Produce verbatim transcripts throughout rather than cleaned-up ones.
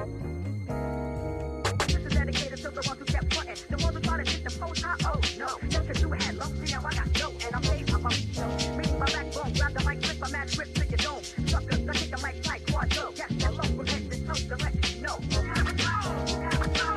This is dedicated to the ones who kept frontin', the ones who started hit the post high. Oh no, just 'cause you had low, see how I got dough, and I'm paid by my show. Maybe my backbone, grab the mic, flip my mad grip to your dome. Suckers, I kick a mic like quadro. Yes, my local head is toast to let you know. Have a go, have a go.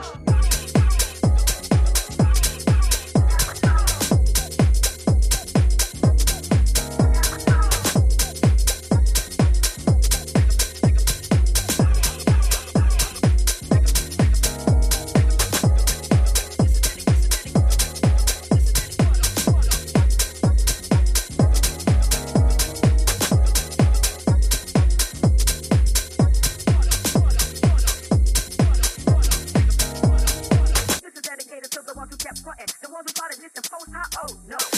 The ones who kept frontin', the ones who started this and post high. Oh no.